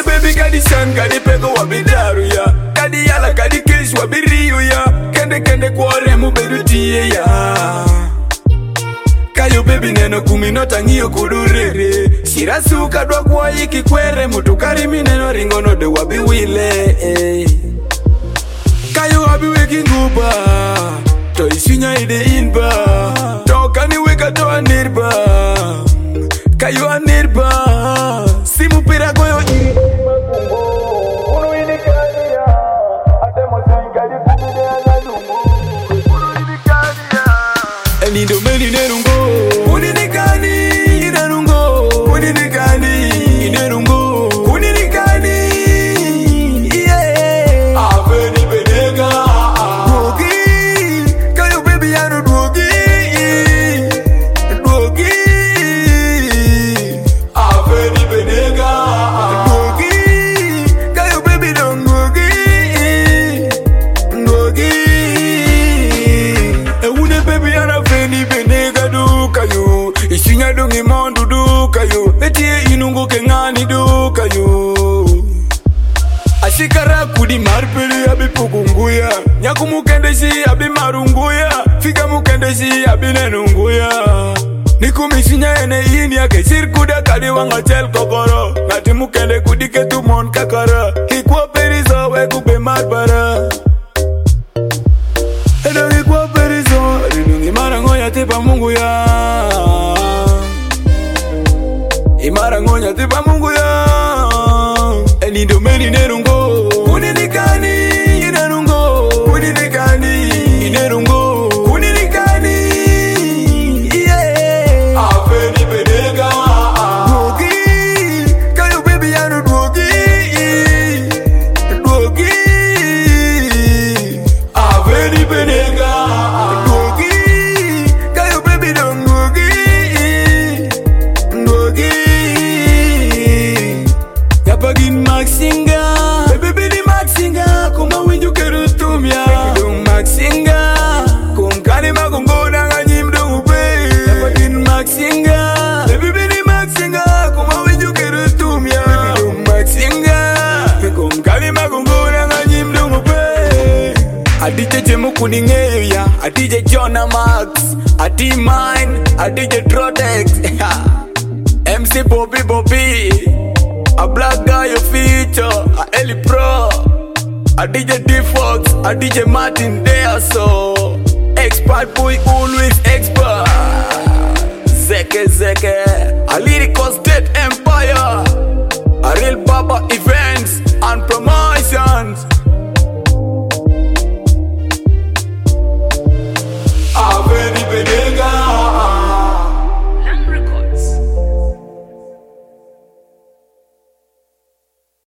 Ewune baby kadi san kadi pego wabidaru ya. Kadi yala kadi kiss wabiriu ya. Kende kwore mu bedu tiye ya. Kayo baby neno kuminota ngiyo kudurere. Shirasuka dwa kwa iki kwere. Mutukari mineno ringono de wabi wile. Kayo wabi weki nguba. To isinya ide inba. Toka ni weka to anirba. Kayo anirba. Simu pira goyo iri. Uno ini kania. Ate mosa ingadi pumide angalumu. Uno ini kania. Enindo meni nerungo. Uninikani nerungo. Uninikani nerungo. Uninikani. Yeah. Aveni benega. Dwogi. Kayo baby yano dwogi. Dwogi. Aveni benega. Dwogi. Kayo baby don't dwogi. Dwogi. Ewune baby yana aveni benega du kayo. Isinya dungi mondu du kayo. Etie inungu kengani du kayo. Ashikara kudi marpeli abi pukunguya. Nyaku mukendeshi abi marunguya. Fika mukendeshi abi nenunguya. Nikumisinya ene ini yake sirkuda kadi wanga chel kokoro. Nati mukende kudike tu mon kakara. Hikwa perizo we kube marbara. Edo hikwa perizo rinungi marangoya tipa mungu ya. Imarangonya tipa mungu ya. Enindo meni nerungo. Uninikani nerungo. Uninikani nerungo. Uninikani. Yeah. Aveni benega. Dwogi. Kayo baby yano dwogi. Dwogi. Aveni benega. Dwogi. Kayo baby don't dwogi. Dwogi. Yapagin Maxinga. Baby di Maxinga. Kuma winju kerutumya. Dum Maxinga. Kum kani magungo nanga nyimdung ube. Yapagin Maxinga. Baby di Maxinga. Kuma winju kerutumya. Dum Maxinga. Kum kani magungo nanga nyimdung ube. Adije jemu kuningeya. Adije Jonah Max. Adi mine. Adije Trotex. MC Bobby. A black guy a feature, a Ellie Pro, a DJ D-Fox, a DJ Martin there so expert boy always expert. Zeke